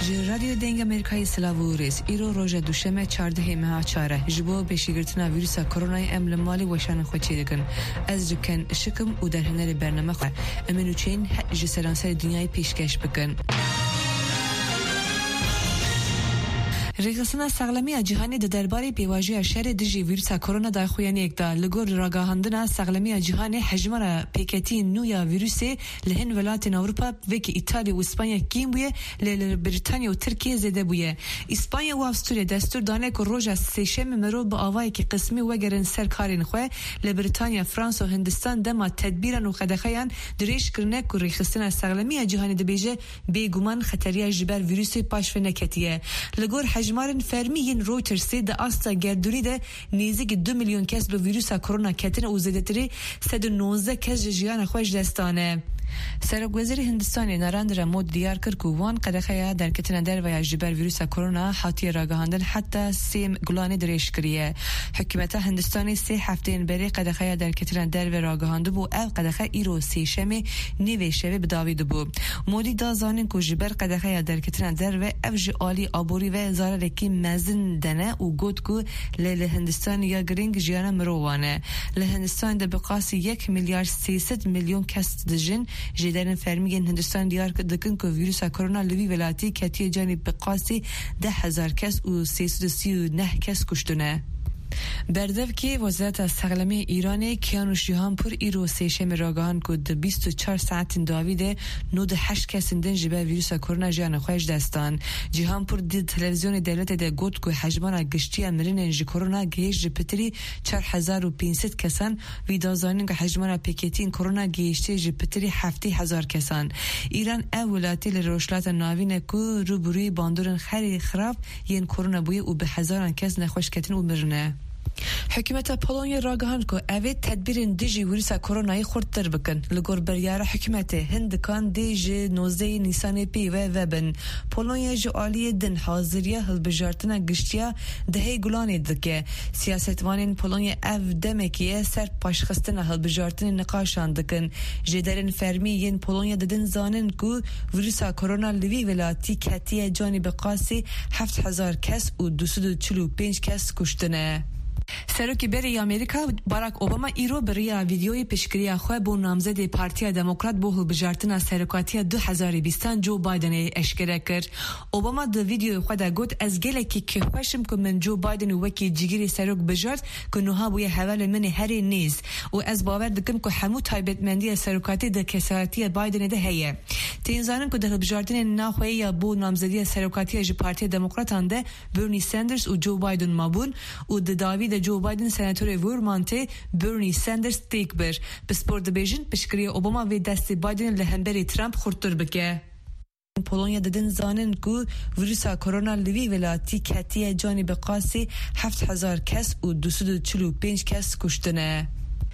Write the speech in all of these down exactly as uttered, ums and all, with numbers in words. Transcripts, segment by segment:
رادیو دنگ امریکای سلاوورس ایرو روز دوشنبه چهاردهم ماه چهار جبو بشیگرتنا ویروس کرونا ام لمالی وشان خوچی دکن از جکن شکم و در هنر برنامه خو امنو چین جسرانسر دنیای پیشکش بکن. رئیسنا سقلمی جهانی در درباره پیواژی شر دژی ویروس کرونا در خویانی اکدا لگور راگاهاندنا سقلمی جهانی حجمه پیکتی نویا ویروس لهن ولایت اروپا و که ایتالیا و اسپانیا کیم بوده ل بریتانیا و ترکیه زده بوده. اسپانیا و استرالیا دستور دانه که روز سهشنبه مرو با آوای که قسمی وگرن سرکارین خو ل بریتانیا فرانسه و هندستان دما تدبیرن و خدخیان دریش کرنه که رئیسنا سقلمی جهانی دبیجه بیگمان خطریه جبر ویروس پاش نکتیه لگور جمارن فرمیین رویترز ده آستا گردونی ده نزدیک دو میلیون کس به ویروس کرونا کتن و زیادتری صد و نوزده کس جیان خوش دستانه. سرگوزیر هندستانی نراندر مود دیار کرد که وان قدخیا در کتن در و جبر ویروس کرونا حاتی راگهاندن حتی سیم گلانی درش کریه. حکومت هندستانی سه هفته بری قدخیا در کتن در و راگهانده بو او قدخیا ایرو سیشمی نیوشه به داوید بو. مودی دازانین که جبر قدخیا در کتن در و افج عالی آبوری و زاره کی مزن دنه و گود کو ل هندستان یا گرینگ جیانا مروانه. ل هندستان ده بقاسی یک میلیارد سیصد میلیون کس دجن جدارن فرمیگن هندستان دیار دکن که ویروس کرونا لوی ولاتی کتی جانی بقاسی ده هزار کس و سیصد و سی و نه کس کشتونه. بردف که وزارت سقلمی ایران کیانوش جهانپور ایرو سهشنبه راگهان کد بیست و چهار ساعت داویده نود هشت کس دن جبه ویروس کرونا جان خوش دستان. جهانپور دید تلویزیون دولت ده گفت که حجمان گشتی مرین ژ کرونا گیج پتری چهار هزار و پانصد کسان و دازانین که حجمان پیکتین کرونا گیشته ژ پتری هفت هزار کسان. ایران اولاتی لروشلات ناوین کو روبروی باندورن خری خراب ین کرونا بوی و به هزاران کس نخوش کتن و مرنه. حکومت پولونیا راگهاند که اوید تدبیر دژی ویروس کرونای خردتر بکن. لگور بریار حکومت هند کان دیج نوزده نیسان پی و وبن. پولونیا جوالی دن حاضریه هل بجارتنا گشتیا دهی گلانی دکه. سیاستوانین پولونیا اف دمکیه سر پاشخستنا هل بجارتن نقاشان دکن. جدارن فرمی ین پولونیا ددن زانن که ویروس کرونا لوی ولاتی کتیه جانی بقاسی هفت هزار کس و دویست و چهل و پنج کس کشتنه. سروکی بری امریکا باراک اوباما ایرو بریا ویدیوی پیشگیری خو بو نامزد پارتی دموکرات بو هل بجارتنا سرکاتی دو هزار و بیست جو بایدن اشکره کرد. اوباما د ویدیو خو دا گفت از گله کی که خوشم که من جو بایدن وکی جگیری سرک بجارت که نوها بوی حوال من هری نیز و از باور دکم که همو تایبتمندی سرکاتی د کسارتی بایدن ده هیه. تینزانن که د بجارتن ناخوی یا بو نامزدی سرکاتی ج پارتی دموکراتان ده برنی ساندرز و جو بایدن مابون و د داوید جو بایدن سناتور وورمانته برنی ساندرز تیک بر بسپورت بیژن پیشگیری اوباما و دست بایدن لهمبری ترامپ خورتر بکه. پولونیا ددن زانن که ویروس کرونا لوی ولاتی کتیه جانی بقاسی هفت هزار کس و دویست و چهل و پنج کس کشتنه.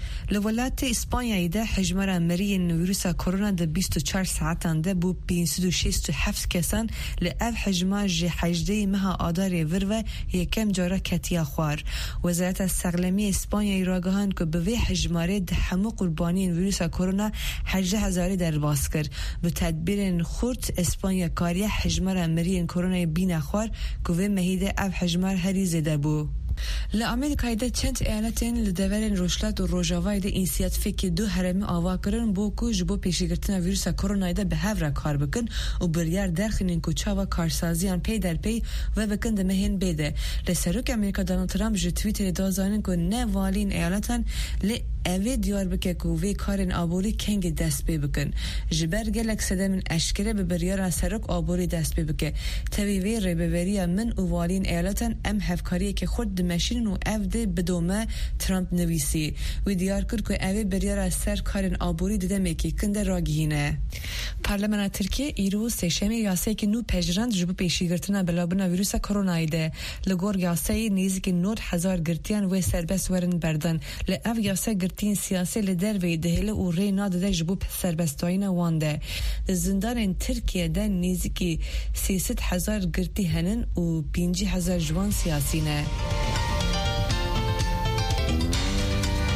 لولات اسپانیا ده حجمه مرین ویروس کرونا ده بیست و چهار ساعتان ده بو پانصد و شصت و هفت کسان لعب حجمه ج هجده ماه آدار ور و یکم جارا کتیا خوار. وزارت سقلمی اسپانیا راگهان که به وی حجمه ده همه قربانی ویروس کرونا هجده هزاری در باز کرد. به تدبیر خورد اسپانیا کاری حجمه مرین کرونا بین خوار که وی مهیده اب حجمه هری زده بو. لامریکای ده چند ایالتین لدورن روشلات و روجاوای ده اینسیاتیفی که دو هرمی آوا کرن بو کو جبو پیشگیرتنا ویروس کرونا ده به هفره کار بکن و بریار درخنین کو چاوا کارسازیان پی در پی و بکن ده مهین بده. لسروک امریکا دونالد ترامپ جو توییتر دازانن کو نه والین ایالتان ل اوی دیار بکه که وی کارن آبوری کنگ دست بی بکن. جبر گلک سده من اشکره به بریار سرک آبوری دست بی بکه. توی وی ریبوری من و والین ایالتان ام هفکاریه که خود دمشین و افده بدومه ترامپ نویسی. وی دیار کرد که اوی بریار سر کارن آبوری دیده میکی کنده راگینه. پارلمان ترکیه ایرو سهشنبه یاسه که نو پجرند جبو پیشگیرتنا بلابنا ویروس کرونا ده. لگور یاسه نیزی که نود هزار گرتیان و سربست ورن بردن. لاف یاسه تین سیاسی لدر و دهله و ری ناده جبو سربستاین وانده. زندان ترکیه ده نیزی سیصد هزار گرتی هنن و پنجی هزار جوان سیاسی نه.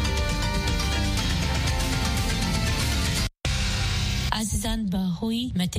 عزیزان با هوی